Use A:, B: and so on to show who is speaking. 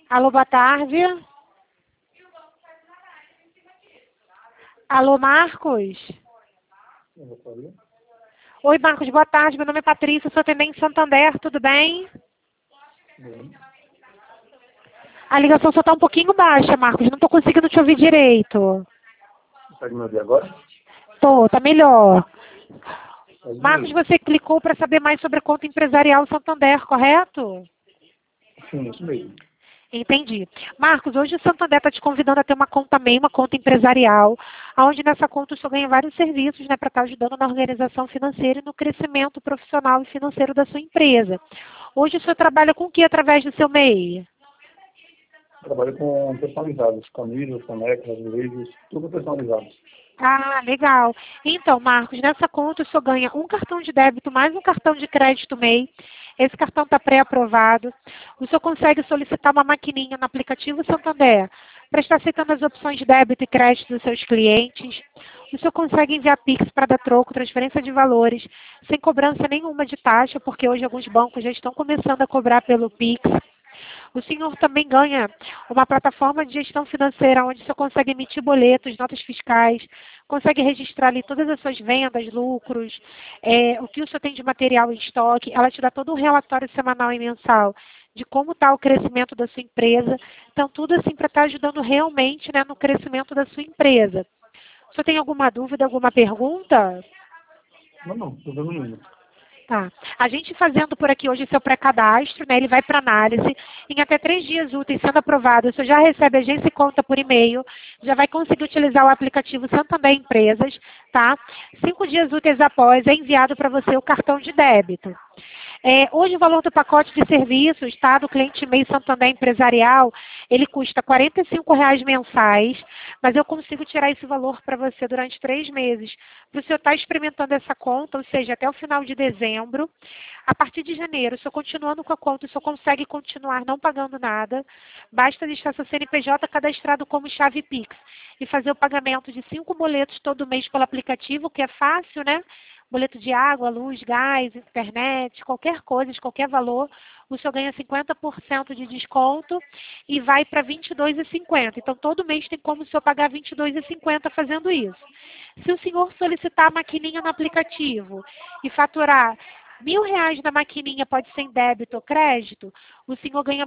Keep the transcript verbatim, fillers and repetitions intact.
A: Alô, boa tarde. Alô, Marcos? Oi, Marcos, boa tarde. Meu nome é Patrícia, sou atendente em Santander, tudo bem?
B: Bem.
A: A ligação só está um pouquinho baixa, Marcos, não estou conseguindo te ouvir direito.
B: Consegue me ouvir agora?
A: Tô, tá melhor.
B: Pode
A: Marcos,
B: ir.
A: você clicou para saber mais sobre a conta empresarial Santander, correto?
B: Sim, isso mesmo.
A: Entendi. Marcos, hoje o Santander está te convidando a ter uma conta MEI, uma conta empresarial, onde nessa conta o senhor ganha vários serviços, né, para estar ajudando na organização financeira e no crescimento profissional e financeiro da sua empresa. Hoje o senhor trabalha com o que através do seu MEI?
B: Trabalho com personalizados, camisas, canecas, azulejos, tudo personalizado.
A: Ah, legal. Então, Marcos, nessa conta o senhor ganha um cartão de débito mais um cartão de crédito MEI. Esse cartão está pré-aprovado. O senhor consegue solicitar uma maquininha no aplicativo Santander para estar aceitando as opções de débito e crédito dos seus clientes. O senhor consegue enviar Pix para dar troco, transferência de valores, sem cobrança nenhuma de taxa, porque hoje alguns bancos já estão começando a cobrar pelo Pix. O senhor também ganha uma plataforma de gestão financeira onde o senhor consegue emitir boletos, notas fiscais, consegue registrar ali todas as suas vendas, lucros, é, o que o senhor tem de material em estoque. Ela te dá todo um relatório semanal e mensal de como está o crescimento da sua empresa. Então, tudo assim para estar ajudando realmente, né, no crescimento da sua empresa. O senhor tem alguma dúvida, alguma pergunta?
B: Não, não, problema nenhum.
A: Tá. A gente fazendo por aqui hoje seu pré-cadastro, né? Ele vai para análise. Em até três dias úteis, sendo aprovado, você já recebe a agência e conta por e-mail, já vai conseguir utilizar o aplicativo Santander Empresas, tá? Cinco dias úteis após, é enviado para você o cartão de débito. É, hoje o valor do pacote de serviços, tá, do cliente MEI Santander Empresarial, ele custa quarenta e cinco reais mensais, mas eu consigo tirar esse valor para você durante três meses. Para o senhor estar experimentando essa conta, ou seja, até o final de dezembro. A partir de janeiro, o senhor continuando com a conta, o senhor consegue continuar não pagando nada. Basta deixar seu C N P J cadastrado como chave Pix e fazer o pagamento de cinco boletos todo mês pelo aplicativo, que é fácil, né? Boleto de água, luz, gás, internet, qualquer coisa, de qualquer valor, o senhor ganha cinquenta por cento de desconto e vai para vinte e dois reais e cinquenta centavos. Então, todo mês tem como o senhor pagar vinte e dois reais e cinquenta centavos fazendo isso. Se o senhor solicitar a maquininha no aplicativo e faturar mil reais na maquininha, pode ser em débito ou crédito, o senhor ganha